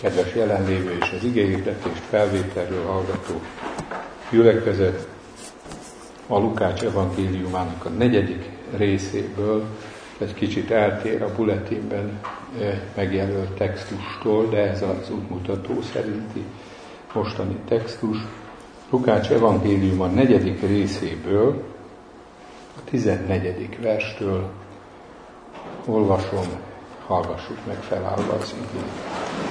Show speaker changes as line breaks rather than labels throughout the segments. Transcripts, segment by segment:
Kedves jelenlévő és az igehirdetés felvételről hallgató gyülekezet, a Lukács evangéliumának a 4. részéből egy kicsit eltér a bulletinben megjelölt textustól, de ez az útmutató szerinti mostani textus. Lukács evangéliuma 4. részéből, a 14. verstől olvasom, hallgassuk meg felállva az igét.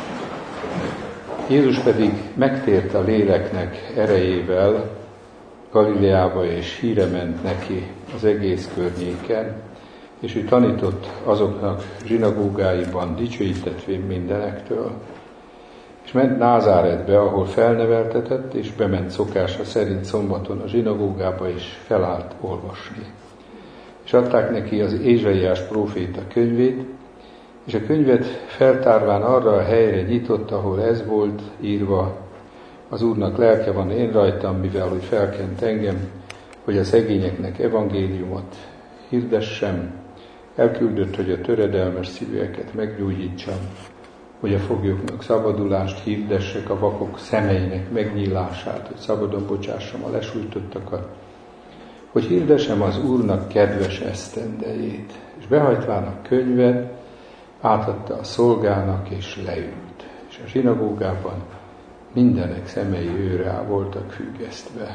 Jézus pedig megtért a léleknek erejével Galileába, és híre ment neki az egész környéken, és ő tanított azoknak zsinagógáiban, dicsőítetvén mindenektől. És ment Názáretbe, ahol felneveltetett, és bement szokása szerint szombaton a zsinagógába, és felállt olvasni. És adták neki az Ézsaiás próféta könyvét, és a könyvet feltárván arra a helyre nyitott, ahol ez volt írva: az Úrnak lelke van én rajtam, mivel hogy felkent engem, hogy a szegényeknek evangéliumot hirdessem, elküldött, hogy a töredelmes szívűeket meggyógyítsam, hogy a foglyoknak szabadulást hirdessek, a vakok szemeinek megnyílását, hogy szabadon bocsássam a lesújtottakat, hogy hirdessem az Úrnak kedves esztendejét. És behajtván a könyvet, átadta a szolgának, és leült. És a zsinagógában mindenek szemei őre voltak függesztve.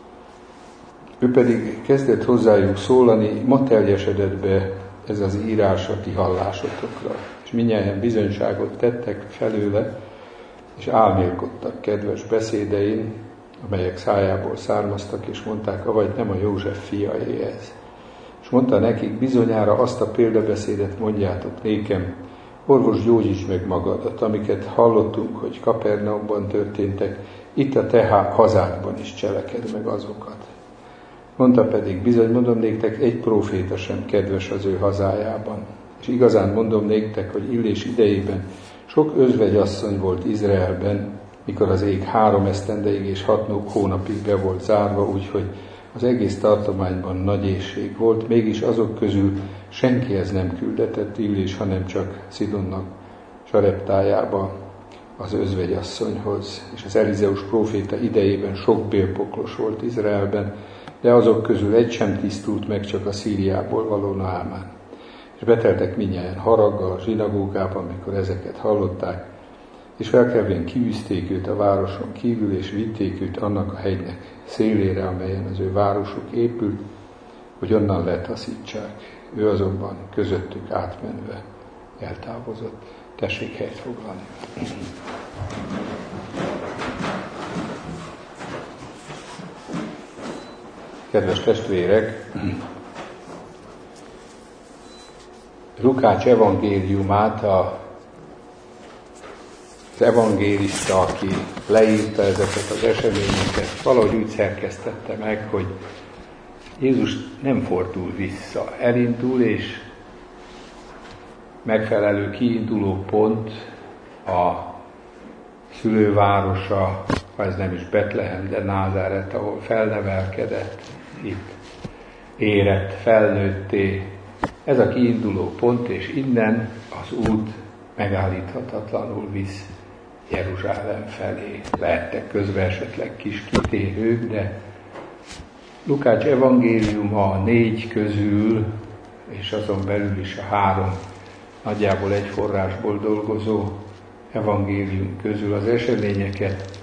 Ő pedig kezdett hozzájuk szólani: ma teljesedett be ez az írás a ti hallásotokra. És mindnyájan bizonyságot tettek felőle, és álmélkodtak kedves beszédein, amelyek szájából származtak, és mondták: avagy nem a József fiaé ez. És mondta nekik: bizonyára azt a példabeszédet mondjátok nékem: orvos, gyógyíts meg magadat, amiket hallottunk, hogy Kapernaumban történtek, itt a te hazádban is cselekedd meg azokat. Mondta pedig: bizony mondom néktek, egy próféta sem kedves az ő hazájában. És igazán mondom néktek, hogy Illés idejében sok özvegyasszony volt Izraelben, mikor az ég 3 esztendeig és 6 hónapig be volt zárva, úgyhogy az egész tartományban nagy éhség volt, mégis azok közül senkihez nem küldetett Illés, hanem csak Szidonnak Sareptájába az özvegyasszonyhoz. És az Elizeus próféta idejében sok bélpoklos volt Izraelben, de azok közül egy sem tisztult meg, csak a Szíriából való Naámán. És beteltek mindnyájan haraggal a zsinagógában, amikor ezeket hallották, és felkelvén kiűzték őt a városon kívül, és vitték őt annak a hegynek szélére, amelyen az ő városuk épült, hogy onnan letaszítsák. Ő azonban közöttük átmenve eltávozott. Tessék helyt foglalni. Kedves testvérek, Lukács evangéliumát az evangélista, aki leírta ezeket az eseményeket, valahogy úgy szerkesztette meg, hogy Jézus nem fordul vissza. Elindul, és megfelelő kiinduló pont a szülővárosa, ha ez nem is Betlehem, de Názáret, ahol felnevelkedett, itt érett, felnőtté. Ez a kiinduló pont, és innen az út megállíthatatlanul visz Jeruzsálem felé. Lehettek közben esetleg kis kitérők, de Lukács evangéliuma a 4 közül, és azon belül is a 3 nagyjából egy forrásból dolgozó evangélium közül az eseményeket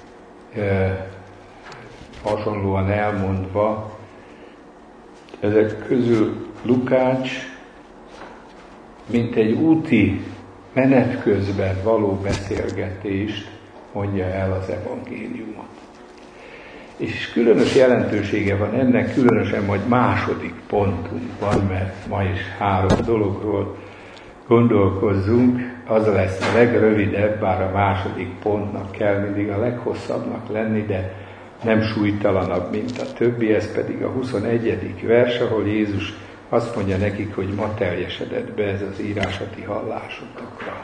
hasonlóan elmondva, ezek közül Lukács mint egy úti menet közben való beszélgetést mondja el az evangéliumot. És különös jelentősége van ennek, különösen majd második pontunkban, mert ma is 3 dologról gondolkozzunk. Az lesz a legrövidebb, bár a második pontnak kell mindig a leghosszabbnak lenni, de nem súlytalanabb, mint a többi. Ez pedig a 21. vers, ahol Jézus azt mondja nekik, hogy ma teljesedett be ez az írás a ti hallásotokra.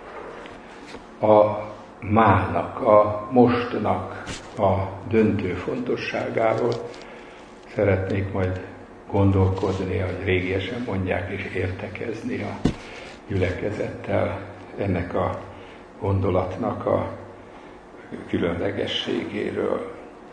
A mának, a mostnak a döntő fontosságáról szeretnék majd gondolkodni, ahogy régiesen mondják, és értekezni a gyülekezettel ennek a gondolatnak a különlegességéről.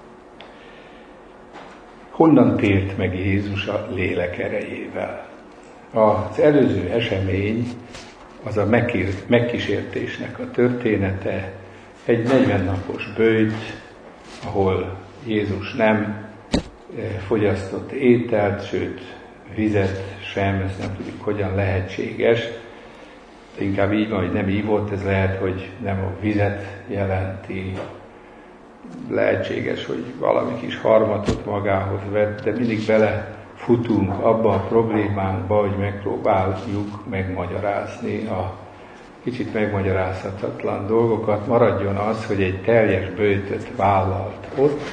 Honnan tért meg Jézus a lélek erejével? Az előző esemény az a megkísértésnek a története, egy 40 napos böjt, ahol Jézus nem fogyasztott ételt, sőt vizet sem, ezt nem tudjuk, hogyan lehetséges. Inkább így van, hogy nem ívott, ez lehet, hogy nem a vizet jelenti. Lehetséges, hogy valami kis harmatot magához vett, de mindig belefutunk abba a problémánkba, hogy megpróbáljuk megmagyarázni a kicsit megmagyarázhatatlan dolgokat. Maradjon az, hogy egy teljes böjtöt vállalt ott,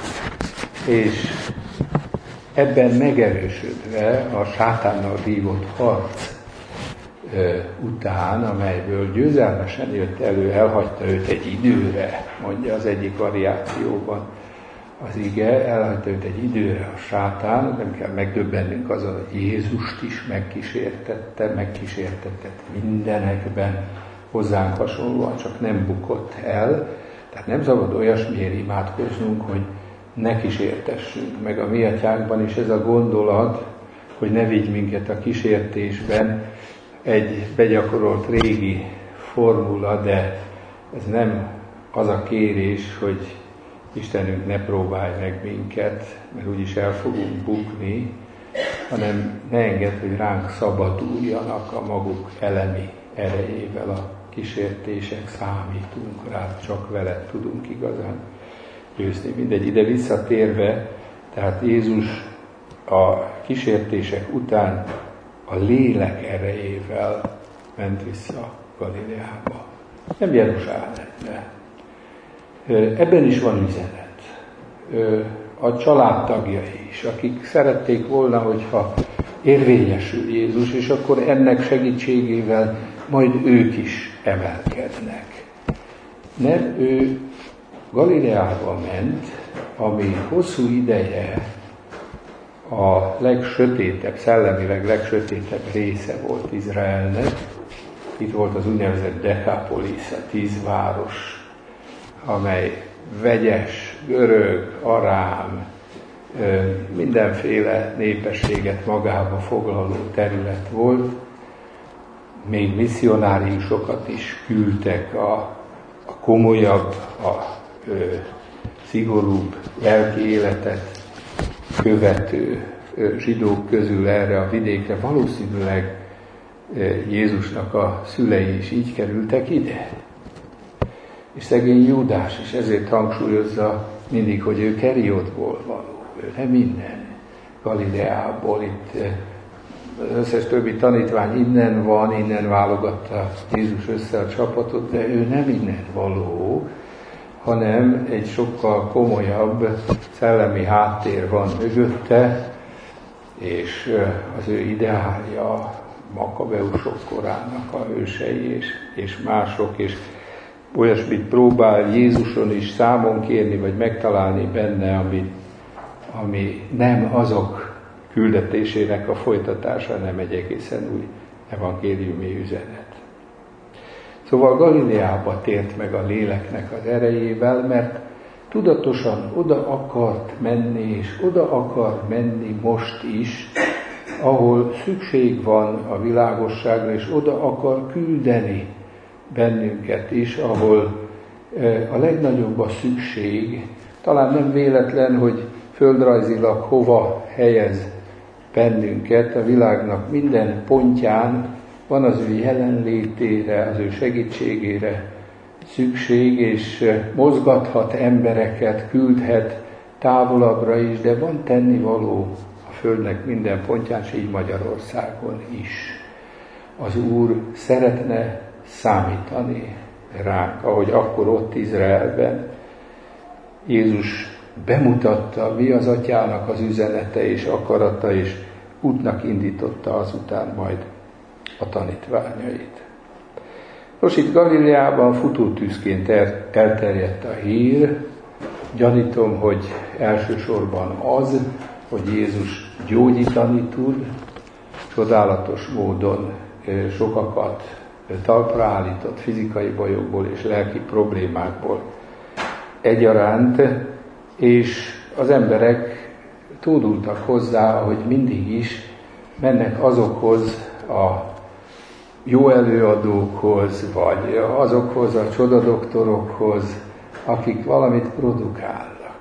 és ebben megerősödve a sátánnal vívott harc után, amelyből győzelmesen jött elő, elhagyta őt egy időre, mondja az egyik variációban az ige, elhagyta őt egy időre a sátán, nem kell megdöbbennünk azon, hogy Jézust is megkísértetett mindenekben, hozzánk hasonlóan, csak nem bukott el. Tehát nem szabad olyasmiért imádkoznunk, hogy ne kísértessünk, meg a mi atyánkban is ez a gondolat, hogy ne vigy minket a kísértésben, egy begyakorolt régi formula, de ez nem az a kérés, hogy Istenünk ne próbálj meg minket, mert úgyis el fogunk bukni, hanem ne engedd, hogy ránk szabaduljanak a maguk elemi erejével a kísértések, számítunk rá, csak veled tudunk igazán győzni. Mindegy, ide visszatérve, tehát Jézus a kísértések után a lélek erejével ment vissza Galileába, nem Jeruzsálembe. Ebben is van üzenet. A családtagjai is, akik szerették volna, hogyha érvényesül Jézus, és akkor ennek segítségével majd ők is emelkednek. Nem, ő Galileába ment, ami hosszú ideje a legsötétebb, szellemileg legsötétebb része volt Izraelnek. Itt volt az úgynevezett Decapolis, a 10 város, amely vegyes, görög, arám, mindenféle népességet magába foglaló terület volt. Még misszionáriusokat is küldtek a komolyabb, a szigorúbb lelki életet követő zsidók közül erre a vidékre. Valószínűleg Jézusnak a szülei is így kerültek ide. És szegény Júdás is ezért hangsúlyozza mindig, hogy ő Keriotból való, ő nem innen, Galileából. Itt az összes többi tanítvány innen van, innen válogatta Jézus össze a csapatot, de ő nem innen való, hanem egy sokkal komolyabb szellemi háttér van mögötte, és az ő ideálja Makabeusok korának a ősei és mások, és olyasmit próbál Jézuson is számon kérni, vagy megtalálni benne, ami nem azok küldetésének a folytatása, nem egy egészen új evangéliumi üzenet. Szóval Galileába tért meg a léleknek az erejével, mert tudatosan oda akart menni, és oda akar menni most is, ahol szükség van a világosságra, és oda akar küldeni bennünket is, ahol a legnagyobb a szükség. Talán nem véletlen, hogy földrajzilag hova helyez bennünket, a világnak minden pontján van az ő jelenlétére, az ő segítségére szükség, és mozgathat embereket, küldhet távolabbra is, de van tennivaló a Földnek minden pontján, és így Magyarországon is. Az Úr szeretne számítani ránk, ahogy akkor ott Izraelben Jézus bemutatta, mi az Atyának az üzenete és akarata, és útnak indította azután majd a tanítványait. Nos, itt Galileában futótűzként elterjedt a hír. Gyanítom, hogy elsősorban az, hogy Jézus gyógyítani tud, csodálatos módon sokakat talpra állított fizikai bajokból és lelki problémákból egyaránt, és az emberek tódultak hozzá, hogy mindig is mennek azokhoz a jó előadókhoz, vagy azokhoz a csodadoktorokhoz, akik valamit produkálnak.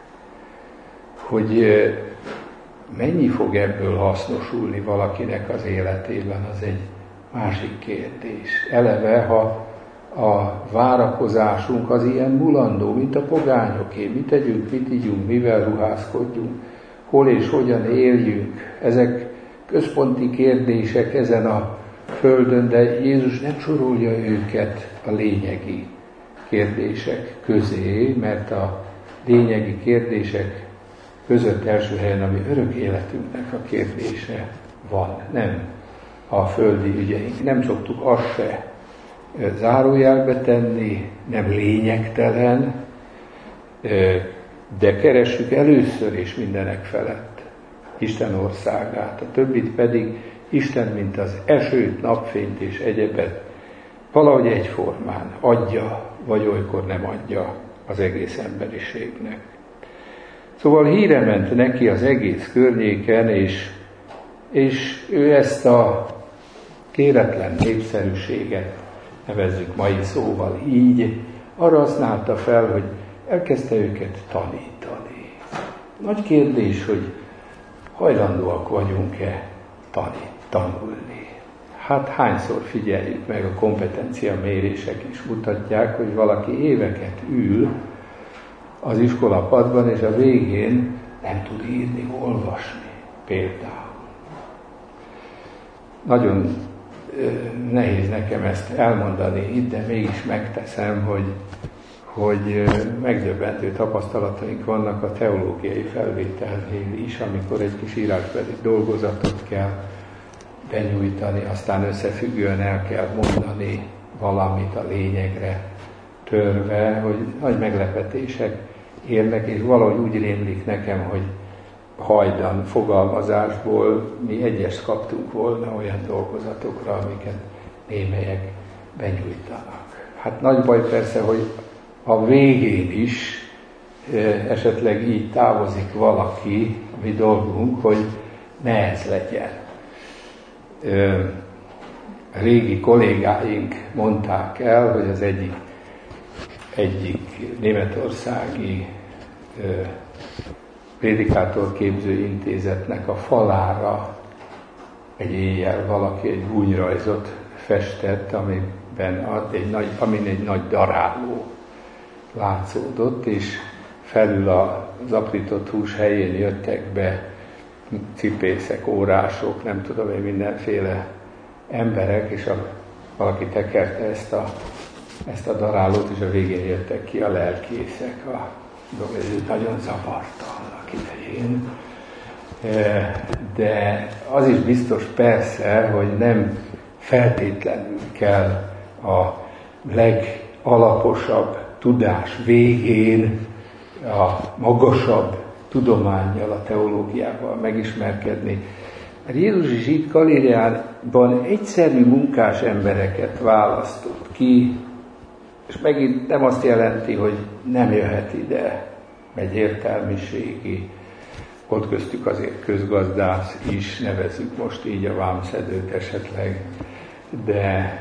Hogy mennyi fog ebből hasznosulni valakinek az életében, az egy másik kérdés. Eleve, ha a várakozásunk az ilyen mulandó, mint a pogányoké, mit tegyünk, mit ígyunk, mivel ruházkodjunk, hol és hogyan éljünk. Ezek központi kérdések ezen a földön, de Jézus nem sorolja őket a lényegi kérdések közé, mert a lényegi kérdések között első helyen, ami örök életünknek a kérdése van, nem a földi ügyeink. Nem szoktuk azt se zárójelbe tenni, nem lényegtelen, de keressük először és mindenek felett Isten országát, a többit pedig Isten, mint az esőt, napfényt és egyebet valahogy egyformán adja, vagy olykor nem adja az egész emberiségnek. Szóval híre ment neki az egész környéken, és ő ezt a kéretlen népszerűséget, nevezzük mai szóval így, arra használta fel, hogy elkezdte őket tanítani. Nagy kérdés, hogy hajlandóak vagyunk-e tanulni. Hát hányszor figyeljük meg, a kompetencia mérések is mutatják, hogy valaki éveket ül az iskolapadban, és a végén nem tud írni, olvasni például. Nagyon nehéz nekem ezt elmondani itt, de mégis megteszem, hogy megdöbbentő tapasztalataink vannak a teológiai felvételnél is, amikor egy kis írásbeli dolgozatot kell benyújtani, aztán összefüggően el kell mondani valamit a lényegre törve, hogy nagy meglepetések érnek, és valahogy úgy rémlik nekem, hogy hajdan fogalmazásból mi egyest kaptunk volna olyan dolgozatokra, amiket némelyek benyújtanak. Hát nagy baj persze, hogy a végén is esetleg így távozik valaki, a mi dolgunk, hogy ne ez legyen. Régi kollégáink mondták el, hogy az egyik németországi prédikátorképző intézetnek a falára egy éjjel valaki egy gúnyrajzot festett, amin egy nagy daráló látszódott, és felül az aprított hús helyén jöttek be cipészek, órások, nem tudom én, mindenféle emberek, és valaki tekerte ezt a darálót, és a végén jöttek ki a lelkészek. Ez nagyon zavarta annak idején. De az is biztos persze, hogy nem feltétlenül kell a legalaposabb tudás végén a magasabb tudománnyal, a teológiával megismerkedni. Mert Jézus is itt Galileában egyszerű munkás embereket választott ki, és megint nem azt jelenti, hogy nem jöhet ide egy értelmiségi, ott köztük azért közgazdász is, nevezzük most így a vámszedőt esetleg, de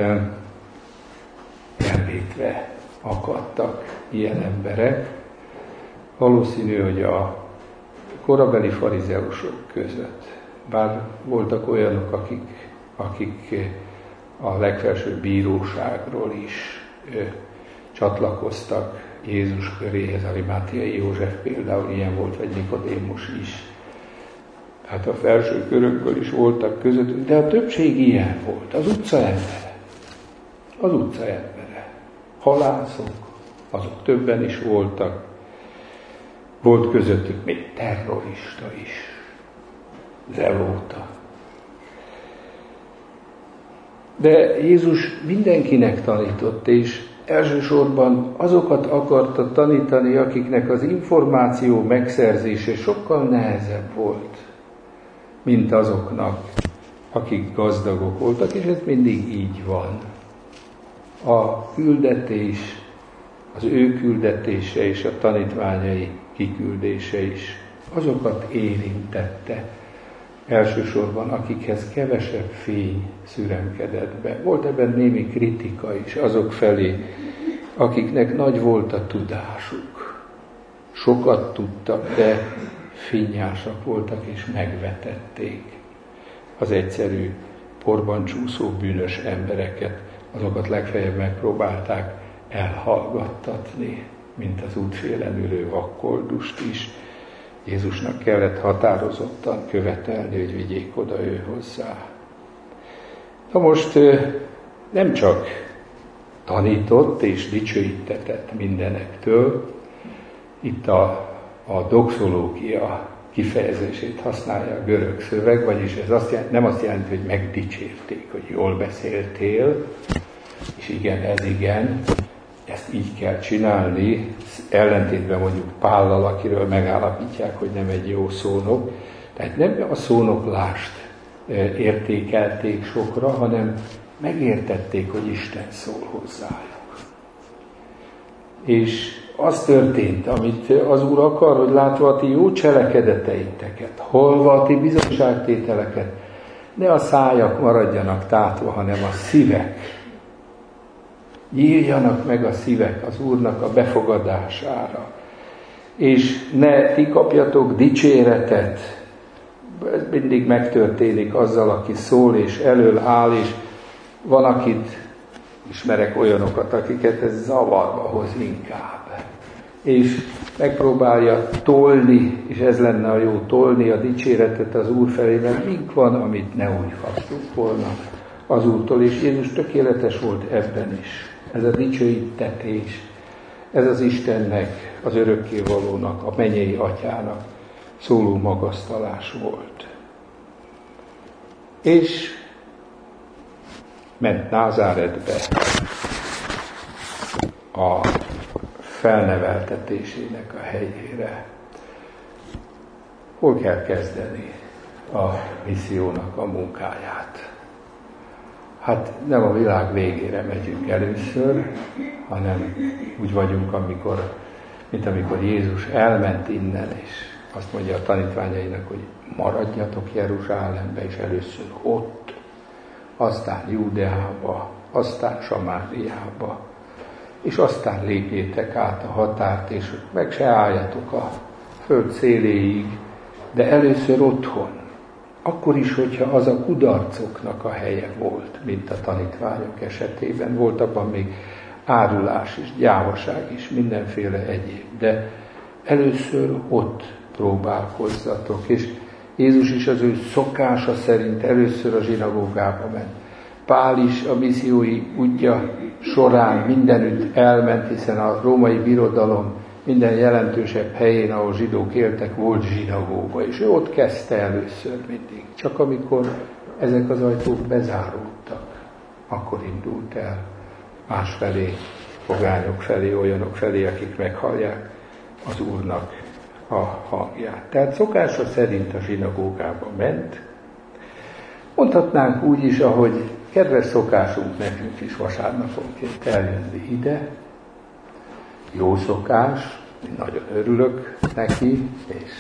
elvétve akadtak ilyen emberek. Valószínű, hogy a korabeli farizeusok között, bár voltak olyanok, akik a legfelsőbb bíróságról is csatlakoztak Jézus köréhez, Arimátiai József például ilyen volt, vagy Nikodémus is. Hát a felső körökből is voltak közöttük, de a többség ilyen volt, az utca embere. Az utca embere. Halászok, azok többen is voltak. Volt közöttük még terrorista is, zelóta. De Jézus mindenkinek tanított, és elsősorban azokat akarta tanítani, akiknek az információ megszerzése sokkal nehezebb volt, mint azoknak, akik gazdagok voltak, és ez mindig így van. A küldetés, az ő küldetése és a tanítványai kiküldése is azokat érintette. Elsősorban, akikhez kevesebb fény szüremkedett be. Volt ebben némi kritika is azok felé, akiknek nagy volt a tudásuk. Sokat tudtak, de finnyásak voltak és megvetették az egyszerű, porban csúszó bűnös embereket. Azokat legfeljebb megpróbálták elhallgattatni, mint az útfélen ülő vakkoldust is. Jézusnak kellett határozottan követelni, hogy vigyék oda ő hozzá. Na most nem csak tanított és dicsőítetett mindenektől, itt a doxológia kifejezését használja a görög szöveg, vagyis ez nem azt jelenti, hogy megdicsérték, hogy jól beszéltél, és igen, ez igen, ezt így kell csinálni, ellentétben mondjuk Pállal, akiről megállapítják, hogy nem egy jó szónok. Tehát nem a szónoklást értékelték sokra, hanem megértették, hogy Isten szól hozzájuk. És az történt, amit az Úr akar, hogy látva a ti jó cselekedeteiteket, hallva a ti bizonyságtételeket, ne a szájak maradjanak tátva, hanem a szívek. Nyíljanak meg a szívek az Úrnak a befogadására. És ne ti kapjatok dicséretet. Ez mindig megtörténik azzal, aki szól és elől áll, és van, akit ismerek olyanokat, akiket ez zavarba hoz inkább. És megpróbálja tolni, és ez lenne a jó, tolni a dicséretet az Úr felé, mert mink van, amit ne úgy kaptuk volna az Úrtól, és Jézus tökéletes volt ebben is. Ez a dicsőítetés, ez az Istennek, az örökkévalónak, a mennyei atyának szóló magasztalás volt. És ment Názáretbe a felneveltetésének a helyére. Hol kell kezdeni a missziónak a munkáját? Hát nem a világ végére megyünk először, hanem úgy vagyunk, mint amikor Jézus elment innen, és azt mondja a tanítványainak, hogy maradjatok Jeruzsálembe, és először ott, aztán Júdeába, aztán Samáriába, és aztán lépjétek át a határt, és meg se álljatok a föld széléig, de először otthon. Akkor is, hogyha az a kudarcoknak a helye volt, mint a tanítványok esetében, volt abban még árulás is, gyávaság is, mindenféle egyéb. De először ott próbálkozzatok, és Jézus is az ő szokása szerint először a zsinagógába ment. Pál is a missziói útja során mindenütt elment, hiszen a római birodalom minden jelentősebb helyén, ahol zsidók éltek, volt zsinagóga, és ő ott kezdte először mindig. Csak amikor ezek az ajtók bezáródtak, akkor indult el másfelé, pogányok felé, olyanok felé, akik meghallják az Úrnak a hangját. Tehát szokása szerint a zsinagógába ment. Mondhatnánk úgy is, ahogy kedves szokásunk nekünk is vasárnaponként eljönni ide. Jó szokás, én nagyon örülök neki, és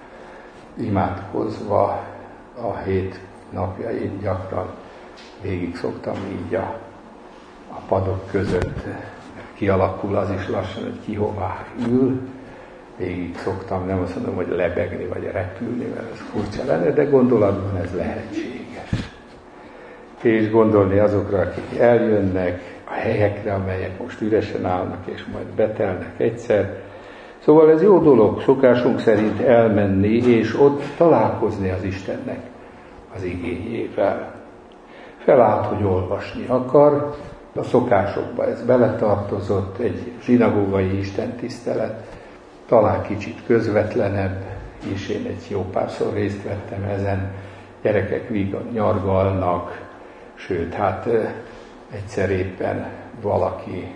imádkozva a hét napjain gyakran végig szoktam így a padok között, kialakul az is lassan, hogy ki hová ül. Végig szoktam, nem azt mondom, hogy lebegni vagy repülni, mert ez furcsa lenne, de gondolatban ez lehetséges. És gondolni azokra, akik eljönnek, a helyekre, amelyek most üresen állnak, és majd betelnek egyszer. Szóval ez jó dolog, szokásunk szerint elmenni, és ott találkozni az Istennek az igényével. Felállt, hogy olvasni akar, a szokásokba ez beletartozott, egy zsinagógai istentisztelet, talán kicsit közvetlenebb, és én egy jó párszor részt vettem ezen, gyerekek vígan nyargalnak, sőt, hát egyszer éppen valaki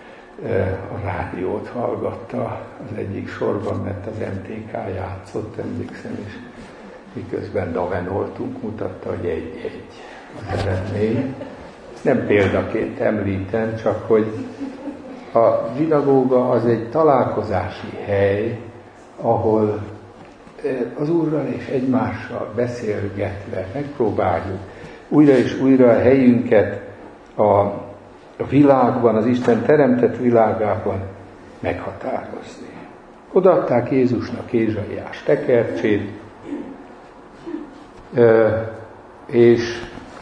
a rádiót hallgatta az egyik sorban, mert az MTK játszott, emlékszem, és miközben davenoltunk, mutatta, hogy 1-1 az eredmény. Ezt nem példaként említem, csak hogy a zsinagóga az egy találkozási hely, ahol az Úrral és egymással beszélgetve megpróbáljuk újra és újra a helyünket a világban, az Isten teremtett világában meghatározni. Odaadták Jézusnak Ézsaiás tekercsét, és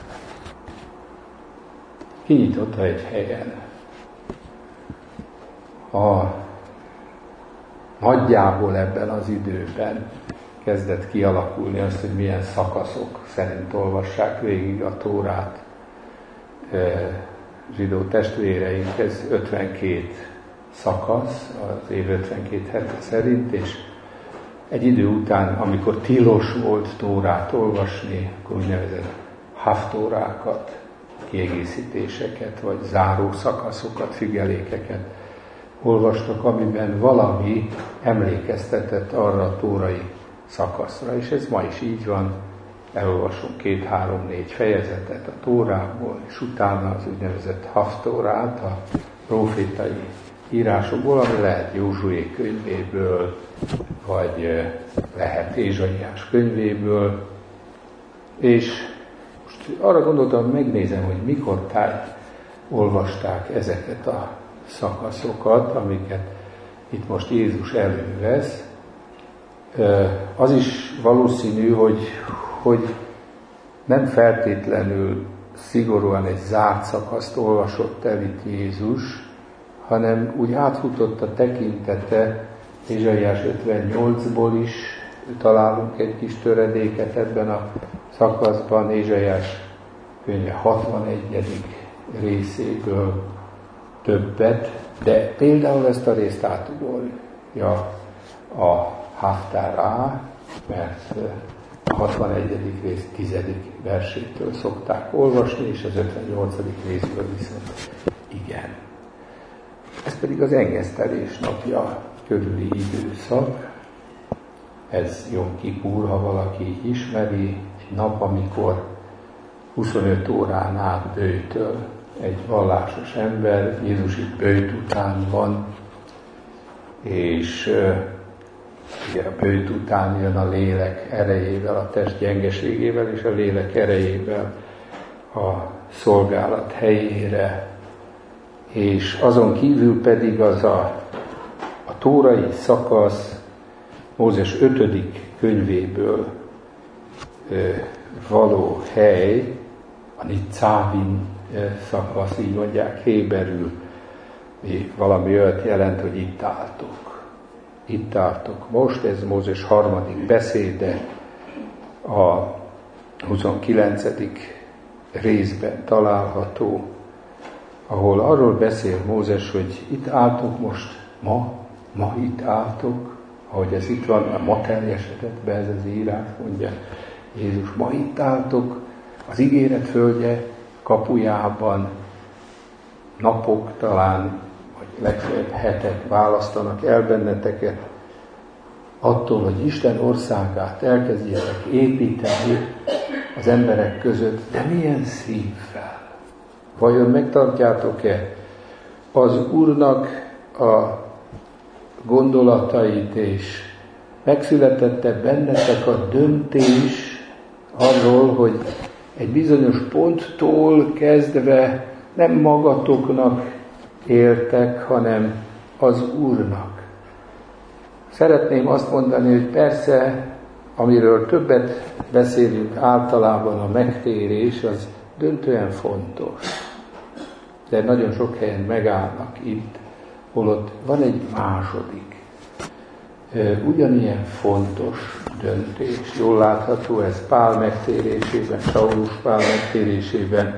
kinyitotta egy helyen. Nagyjából ebben az időben kezdett kialakulni azt, hogy milyen szakaszok szerint olvassák végig a Tórát zsidó testvéreink. Ez 52 szakasz, az év 52 hete szerint, és egy idő után, amikor tilos volt Tórát olvasni, akkor úgynevezett haftórákat, kiegészítéseket, vagy záró szakaszokat, függelékeket olvastak, amiben valami emlékeztetett arra a tórai szakaszra, és ez ma is így van. Elolvasunk 2-3-4 fejezetet a Tórából, és utána az úgynevezett haftórát, a profétai írásokból, ami lehet Józsué könyvéből, vagy lehet Ézsaiás könyvéből, és most arra gondoltam, megnézem, hogy mikor olvasták ezeket a szakaszokat, amiket itt most Jézus elővesz. Az is valószínű, hogy nem feltétlenül szigorúan egy zárt szakaszt olvasott el itt Jézus, hanem úgy átfutott a tekintete. Ézsaiás 58-ból is találunk egy kis töredéket ebben a szakaszban, Ézsaiás könyve 61. részéből többet, de például ezt a részt átugorja a Haftárá, mert a 61. rész 10. versétől szokták olvasni, és az 58. részből viszont igen. Ez pedig az engesztelés napja körüli időszak. Ez Jom Kipur, ha valaki ismeri, egy nap, amikor 25 órán át böjtöl egy vallásos ember. Jézus itt böjt után van, és ugye a böjt után jön a lélek erejével, a test gyengeségével és a lélek erejével a szolgálat helyére, és azon kívül pedig az a tórai szakasz Mózes 5. könyvéből való hely, a Nitzávim szakasz, így mondják héberül, valami olyat jelent, hogy itt álltok. Itt álltok most, ez Mózes 3. beszéde, a 29. részben található, ahol arról beszél Mózes, hogy itt álltok most, ma itt álltok, ahogy ez itt van, ma teljesedett be ez az írás, mondja Jézus, ma itt álltok, az ígéret földje kapujában, napok talán, vagy legfeljebb hetek választanak el benneteket attól, hogy Isten országát elkezdjétek építeni az emberek között, de milyen szívvel? Vajon megtartjátok-e az Úrnak a gondolatait, és megszületette bennetek a döntés arról, hogy egy bizonyos ponttól kezdve nem magatoknak éltek, hanem az Úrnak. Szeretném azt mondani, hogy persze, amiről többet beszélünk általában, a megtérés, az döntően fontos. De nagyon sok helyen megállnak itt, holott van egy második, ugyanilyen fontos döntés. Jól látható ez Pál megtérésében, Saulus Pál megtérésében,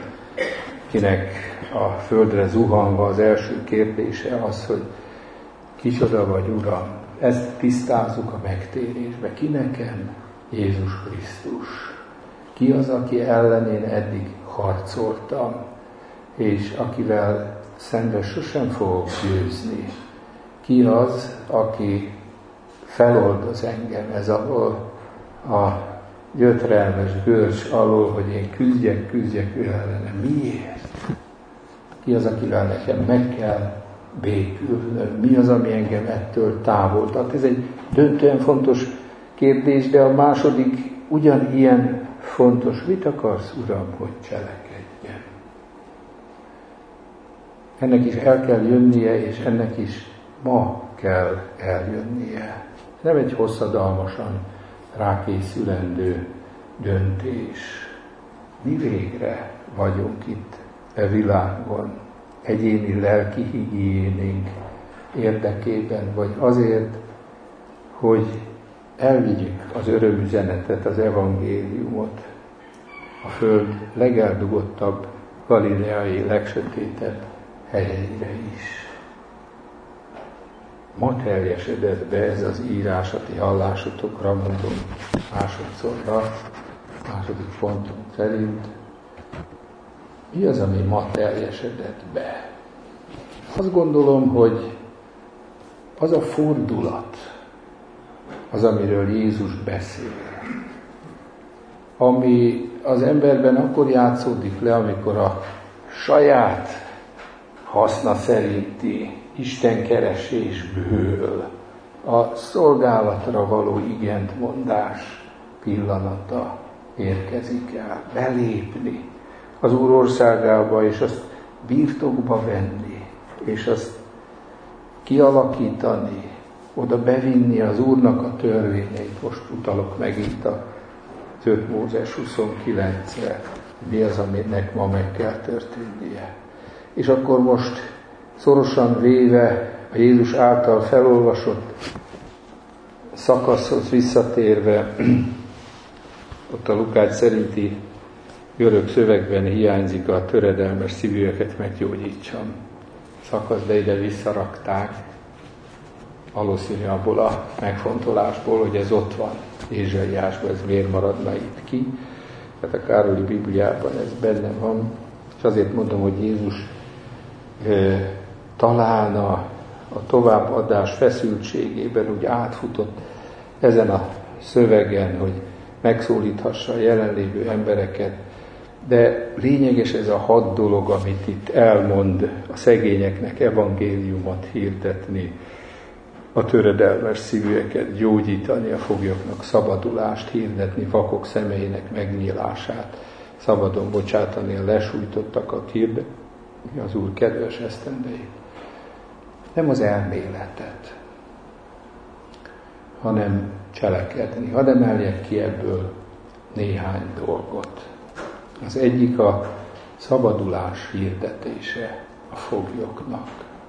kinek a földre zuhanva az első kérdése az, hogy kicsoda vagy, Uram. Ezt tisztázzuk a megtérésbe. Ki nekem? Jézus Krisztus. Ki az, aki ellen én eddig harcoltam, és akivel szemben sosem fogok győzni? Ki az, aki feloldoz engem? Ez ahol a gyötrelmes görcs alól, hogy én küzdjek ő ellene. Miért? Ki az, akivel nekem meg kell békülnöm? Mi az, ami engem ettől távol tart? Ez egy döntően fontos kérdés, de a második ugyanilyen fontos. Mit akarsz, Uram, hogy cselekedjem? Ennek is el kell jönnie, és ennek is ma kell eljönnie. Nem egy hosszadalmasan rákészülendő döntés. Mi végre vagyunk itt e világon, egyéni lelki higiénénk érdekében, vagy azért, hogy elvigyük az örömüzenetet, az evangéliumot a föld legeldugottabb, galileai, legsötétebb helyeire is. Ma teljesedett be ez az írás, a ti hallásotokra, mondom másodszorra, második pontunk szerint. Mi az, ami ma teljesedett be? Azt gondolom, hogy az a fordulat, az, amiről Jézus beszél, ami az emberben akkor játszódik le, amikor a saját haszna szerinti istenkeresésből a szolgálatra való igentmondás pillanata érkezik el. Belépni az Úr országába, és azt birtokba venni, és azt kialakítani, oda bevinni az Úrnak a törvényeit. Most utalok megint a 5 Mózes 29-re, mi az, aminek ma meg kell történnie. És akkor most szorosan véve a Jézus által felolvasott szakaszhoz visszatérve, ott a Lukács szerinti görög szövegben hiányzik a töredelmes szívűeket meggyógyítsam szakasz, de ide visszarakták, valószínű abból a megfontolásból, hogy ez ott van Ézsaiásban, ez miért maradna itt ki. Tehát a Károli Bibliában ez benne van, és azért mondom, hogy Jézus talán a továbbadás feszültségében úgy átfutott ezen a szövegen, hogy megszólíthassa a jelenlévő embereket, de lényeges ez a 6 dolog, amit itt elmond: a szegényeknek evangéliumot hirdetni, a töredelmes szívűeket gyógyítani, a foglyoknak szabadulást hirdetni, vakok szemeinek megnyílását, szabadon bocsátani a lesújtottakat hirdetni, az Úr kedves esztendeit. Nem az elméletet, hanem cselekedni. Hadd emeljek ki ebből néhány dolgot. Az egyik a szabadulás hirdetése a foglyoknak.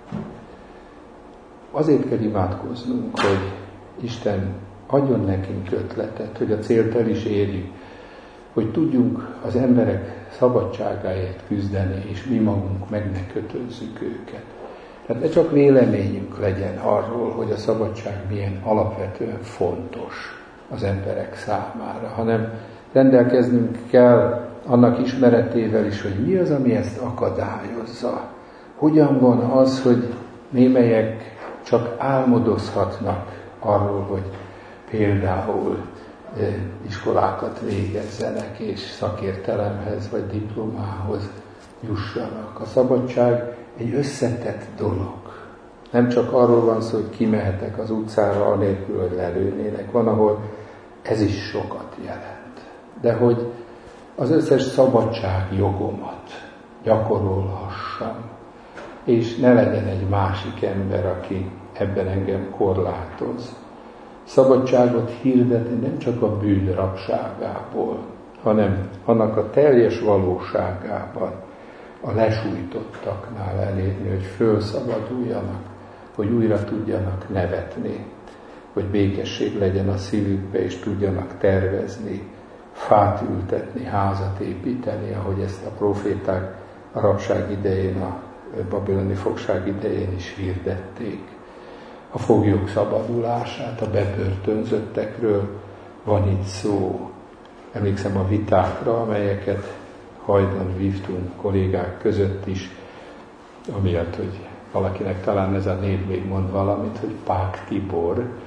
Azért kell imádkoznunk, hogy Isten adjon nekünk ötletet, hogy a célt el is érjük, hogy tudjunk az emberek szabadságáért küzdeni, és mi magunk meg ne kötözzük őket. Tehát ne csak véleményünk legyen arról, hogy a szabadság milyen alapvetően fontos az emberek számára, hanem rendelkeznünk kell annak ismeretével is, hogy mi az, ami ezt akadályozza. Hogyan van az, hogy némelyek csak álmodozhatnak arról, hogy például iskolákat végezzenek, és szakértelemhez vagy diplomához jussanak. A szabadság egy összetett dolog. Nem csak arról van szó, hogy kimehetek az utcára anélkül, hogy lelőnének. Van, ahol ez is sokat jelent. De hogy az összes szabadságjogomat gyakorolhassam, és ne legyen egy másik ember, aki ebben engem korlátoz. Szabadságot hirdetni nem csak a bűn rabságából, hanem annak a teljes valóságában, a lesújtottaknál elérni, hogy fölszabaduljanak, hogy újra tudjanak nevetni, hogy békesség legyen a szívükbe, és tudjanak tervezni, fát ültetni, házat építeni, ahogy ezt a proféták a rabság idején, a babiloni fogság idején is hirdették. A foglyok szabadulását, a bebörtönzöttekről van itt szó. Emlékszem a vitákra, amelyeket hajdan vívtunk kollégák között is, amiatt, hogy valakinek talán ez a név még mond valamit, hogy Pák Tibor.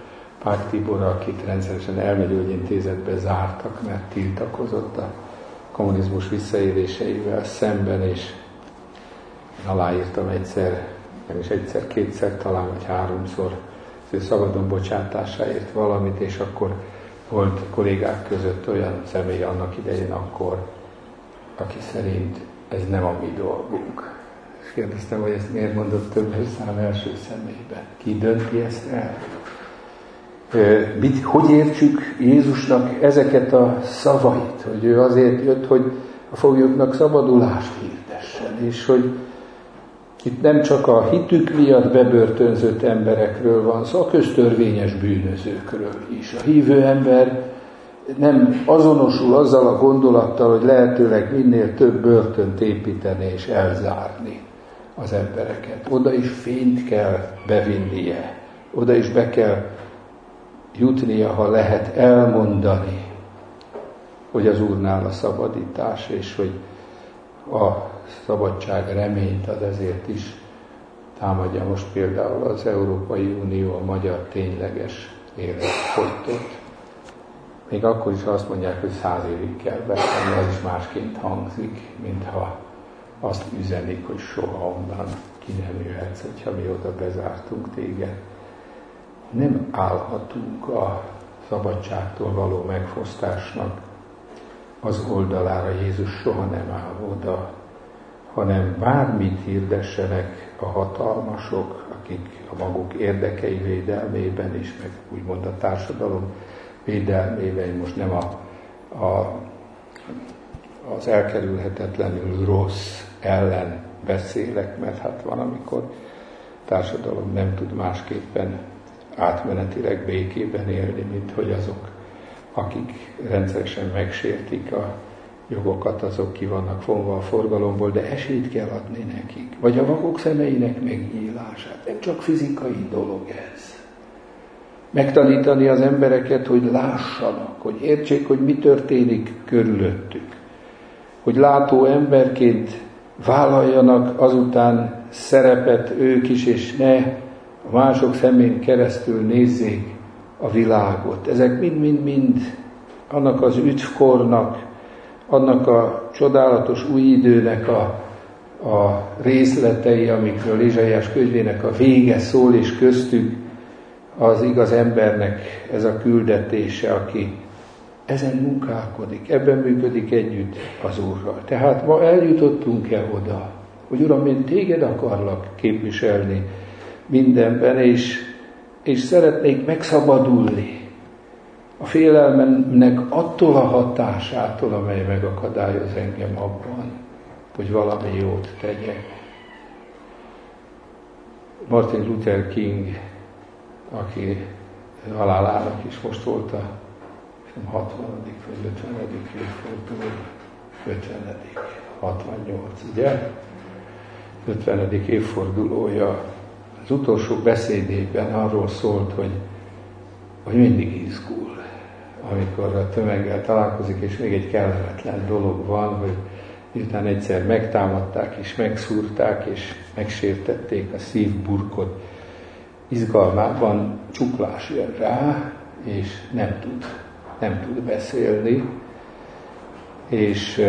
Pák Tibor, akit rendszeresen elmegyógyintézetbe zártak, mert tiltakozott a kommunizmus visszaéléseivel szemben, és aláírtam egyszer, nem is egyszer, kétszer talán, vagy háromszor az ő szabadon bocsátásáért valamit, és akkor volt kollégák között olyan személy annak idején akkor, aki szerint ez nem a mi dolgunk. És kérdeztem, hogy ezt miért mondott többes szám első személyben. Ki dönti ezt el? Hogy értsük Jézusnak ezeket a szavait? Hogy ő azért jött, hogy a foglyoknak szabadulást hirdessen, és hogy itt nem csak a hitük miatt bebörtönzött emberekről van szó, a köztörvényes bűnözőkről is. A hívő ember nem azonosul azzal a gondolattal, hogy lehetőleg minél több börtönt építeni és elzárni az embereket. Oda is fényt kell bevinnie, oda is be kell jutnia, ha lehet elmondani, hogy az Úrnál a szabadítás, és hogy a szabadság reményt ad, ezért is támadja most például az Európai Unió a magyar tényleges életfogytot. Még akkor is, ha azt mondják, hogy 100 évig kell betenni, az is másként hangzik, mintha azt üzenik, hogy soha onnan ki nem jöhetsz, hogyha mi oda bezártunk téged. Nem állhatunk a szabadságtól való megfosztásnak az oldalára. Jézus soha nem áll oda, hanem bármit hirdessenek a hatalmasok, akik a maguk érdekei védelmében is, meg úgymond a társadalom védelmében, most nem az elkerülhetetlenül rossz ellen beszélek, mert hát van, amikor a társadalom nem tud másképpen átmenetileg békében élni, mint hogy azok, akik rendszeresen megsértik a jogokat, azok ki vannak fonva a forgalomból, de esélyt kell adni nekik. Vagy a vakok szemeinek megnyílását. Nem csak fizikai dolog ez. Megtanítani az embereket, hogy lássanak, hogy értsék, hogy mi történik körülöttük. Hogy látó emberként vállaljanak azután szerepet ők is, és ne a mások szemén keresztül nézzék a világot. Ezek mind annak az üdvkornak, annak a csodálatos új időnek a részletei, amikről Ézsaiás könyvének a vége szól, és köztük az igaz embernek ez a küldetése, aki ezen munkálkodik, ebben működik együtt az Úrral. Tehát ma eljutottunk-e oda, hogy Uram, én téged akarlak képviselni mindenben, és szeretnék megszabadulni a félelmemnek attól a hatásától, amely megakadályoz engem abban, hogy valami jót tegyek. Martin Luther King, aki halálának is most volt a 60. vagy 50. évforduló, 50. 68, ugye? 50. évfordulója. Az utolsó beszédében arról szólt, hogy mindig izgul, amikor a tömeggel találkozik, és még egy kellemetlen dolog van, hogy miután egyszer megtámadták, és megszúrták, és megsértették a szívburkot, izgalmában csuklás jön rá, és nem tud beszélni, és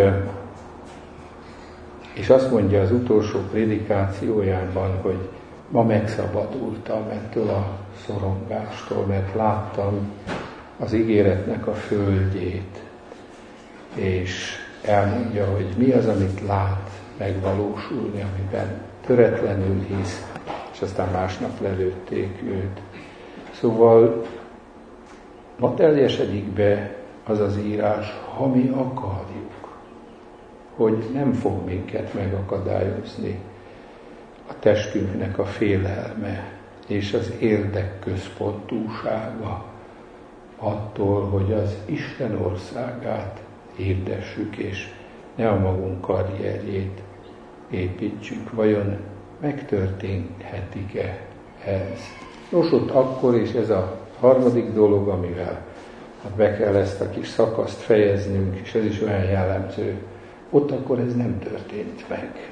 azt mondja az utolsó prédikációjában, hogy ma megszabadultam ettől a szorongástól, mert láttam az ígéretnek a földjét, és elmondja, hogy mi az, amit lát megvalósulni, amiben töretlenül hisz, és aztán másnap lelőtték őt. Szóval ma teljesedik be az az írás, ha mi akarjuk, hogy nem fog minket megakadályozni a testünknek a félelme és az érdekközpontúsága attól, hogy az Isten országát hirdessük, és ne a magunk karrierjét építsük. Vajon megtörténhetik-e ez? Nos, ott akkor, és ez a harmadik dolog, amivel be kell ezt a kis szakaszt fejeznünk, és ez is olyan jellemző, ott akkor ez nem történt meg.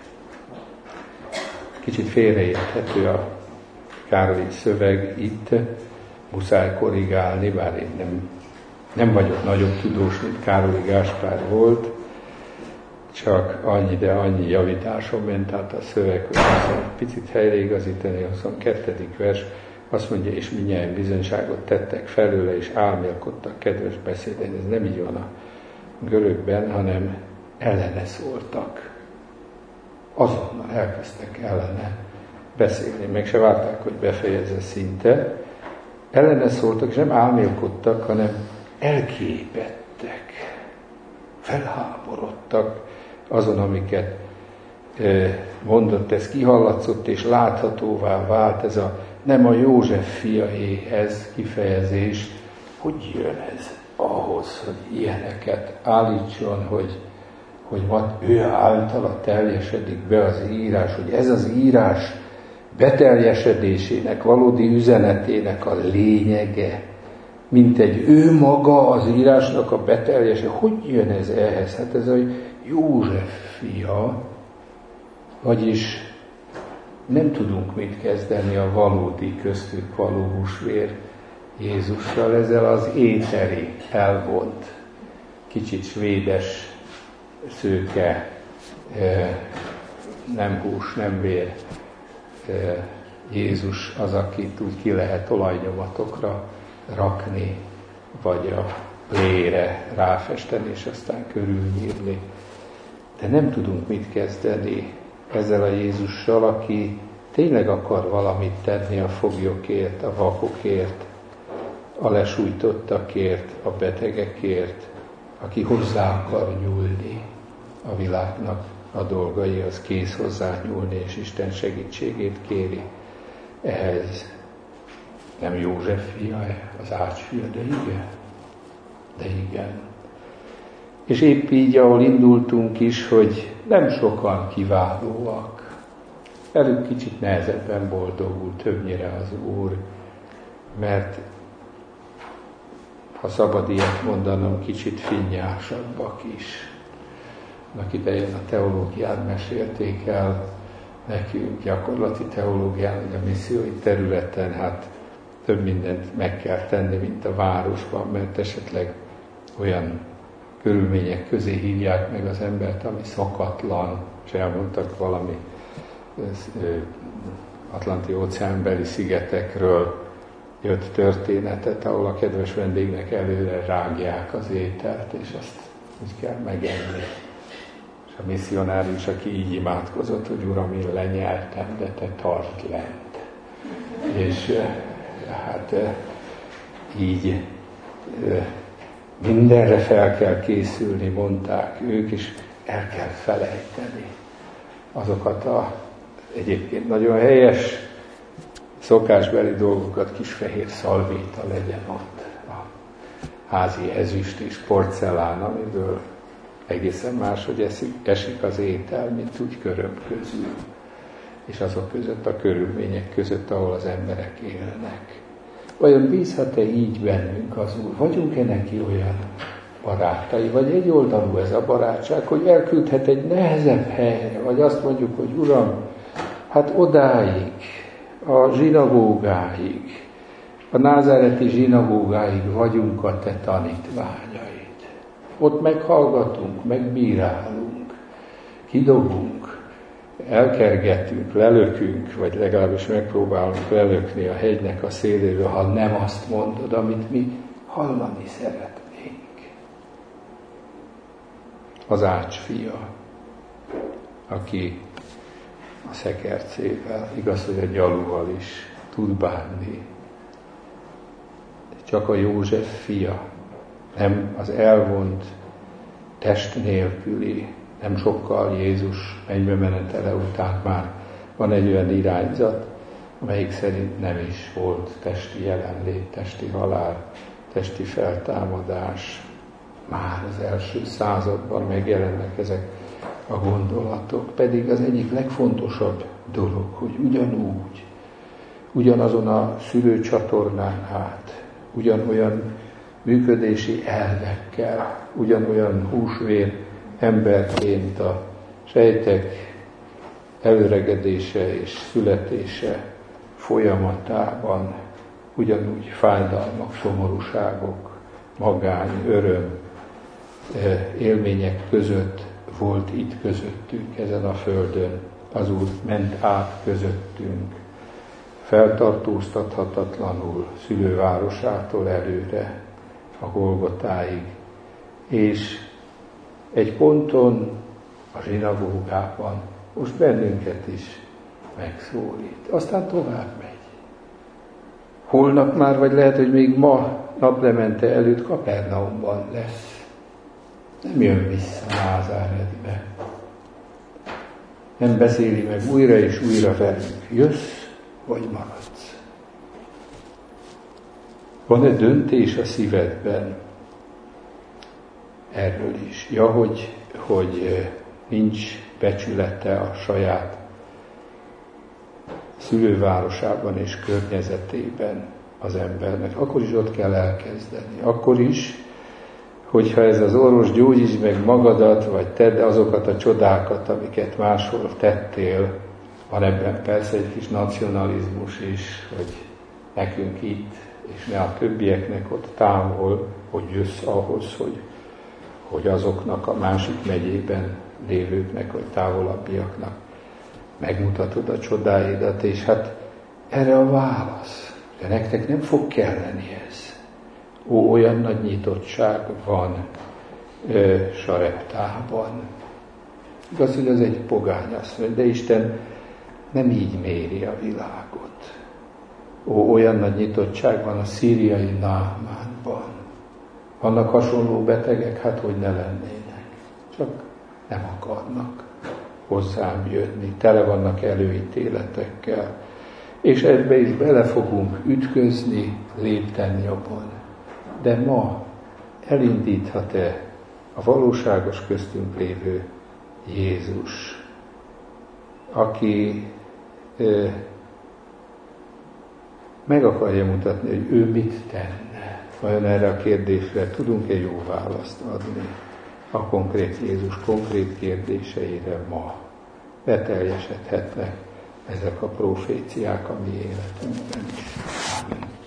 Kicsit félreérthető a Károlyi szöveg itt, muszáj korrigálni, bár én nem vagyok nagyobb tudós, mint Károlyi Gáspár volt, csak annyi, de annyi javításom ment át a szöveg, hogy egy picit helyreigazítani, a 22. vers azt mondja, és mindnyájan bizonyságot tettek felőle, és álmélkodtak kedves beszéden. Ez nem így van a görögben, hanem ellene szóltak. Azonnal elkezdtek ellene beszélni, meg se várták, hogy befejezze szinte. Ellene szóltak, és nem álmélkodtak, hanem elképettek, felháborodtak azon, amiket mondott, ez kihallatszott és láthatóvá vált, ez a nem a József fiaé ez kifejezés, hogy jön ez ahhoz, hogy ilyeneket állítson, hogy ő általa teljesedik be az írás, hogy ez az írás beteljesedésének, valódi üzenetének a lényege, mint egy ő maga az írásnak a beteljesedése. Hogy jön ez ehhez? Hát ez a József fia, vagyis nem tudunk mit kezdeni a valódi köztük való húsvér Jézussal, ezzel az éteri, elvont, kicsit svédes, szőke, nem hús, nem vér Jézus az, akit úgy ki lehet olajnyomatokra rakni, vagy a plére ráfesteni, és aztán körülnyírni. De nem tudunk mit kezdeni ezzel a Jézussal, aki tényleg akar valamit tenni a foglyokért, a vakokért, a lesújtottakért, a betegekért, aki hozzá akar nyúlni a világnak a dolgaihoz, kész hozzá nyúlni, és Isten segítségét kéri. Ehhez nem József fia, az Ács fia, de igen. És épp így, ahol indultunk is, hogy nem sokan kiválóak. Velük kicsit nehezebben boldogul többnyire az Úr, mert ha szabad ilyet mondanom, kicsit finnyásabbak is. Annak idején a teológiát mesélték el nekünk, gyakorlati teológián, hogy a missziói területen hát több mindent meg kell tenni, mint a városban, mert esetleg olyan körülmények közé hívják meg az embert, ami szokatlan, és elmondtak valami Atlanti óceánbeli szigetekről jött történetet, ahol a kedves vendégnek előre rágják az ételt, és azt úgy kell megenni. És a misszionárius, aki így imádkozott, hogy Uram, én lenyeltem, de te tart lent. És hát így mindenre fel kell készülni, mondták ők, és el kell felejteni azokat a egyébként nagyon helyes szokásbeli dolgokat, kis fehér szalvéta legyen ott, a házi ezüst és porcelán, amiből egészen máshogy esik az étel, mint úgy köröm közül, és azok között a körülmények között, ahol az emberek élnek. Vajon bízhat-e így bennünk az Úr? Vagyunk-e neki olyan barátai? Vagy egyoldalú ez a barátság, hogy elküldhet egy nehezebb helyre? Vagy azt mondjuk, hogy Uram, hát odáig, a zsinagógáig, a názáreti zsinagógáig vagyunk a te tanítványaid. Ott meghallgatunk, megbírálunk, kidobunk, elkergetünk, lelökünk, vagy legalábbis megpróbálunk lelökni a hegynek a széléről, ha nem azt mondod, amit mi hallani szeretnénk. Az Ács fia, aki a szekercével, igaz, hogy a gyalúval is tud bánni. Csak a József fia, nem az elvont, test nélküli, nem sokkal Jézus mennybe menetele után már van egy olyan irányzat, amelyik szerint nem is volt testi jelenlét, testi halál, testi feltámadás. Már az első században megjelennek ezek a gondolatok, pedig az egyik legfontosabb dolog, hogy ugyanazon a szülőcsatornán át, ugyanolyan működési elvekkel, ugyanolyan húsvér emberként a sejtek előregedése és születése folyamatában ugyanúgy fájdalmak, szomorúságok, magány, öröm, élmények között volt itt közöttünk, ezen a földön. Az Úr ment át közöttünk, feltartóztathatatlanul, szülővárosától előre, a Golgotáig, és egy ponton, a zsinagógában most bennünket is megszólít. Aztán tovább megy. Holnap már, vagy lehet, hogy még ma naplemente előtt Kapernaumban lesz. Nem jön vissza Názáretbe. Nem beszéli meg újra és újra velünk. Jössz, vagy maradsz. Van-e döntés a szívedben? Erről is. Ja, hogy nincs becsülete a saját szülővárosában és környezetében az embernek. Akkor is ott kell elkezdeni. Akkor is, hogyha ez az orvos gyógyíts meg magadat, vagy tedd azokat a csodákat, amiket máshol tettél, van ebben persze egy kis nacionalizmus is, hogy nekünk itt, és ne a többieknek ott távol, hogy jössz ahhoz, hogy azoknak a másik megyében lévőknek, vagy távolabbiaknak megmutatod a csodáidat, és hát erre a válasz. De nektek nem fog kelleni ez. Olyan nagy nyitottság van Sareptában. Igaz, hogy az egy pogány asszony, de Isten nem így méri a világot. Olyan nagy nyitottság van a szíriai Námánban. Vannak hasonló betegek, hát hogy ne lennének. Csak nem akarnak hozzám jönni, tele vannak előítéletekkel. És ebbe is bele fogunk ütközni lépten nyomon. De ma elindíthat-e a valóságos köztünk lévő Jézus, aki meg akarja mutatni, hogy ő mit tenne. Vajon erre a kérdésre tudunk-e jó választ adni? A konkrét Jézus konkrét kérdéseire ma beteljesedhetnek ezek a proféciák a mi életünkben is. Amen.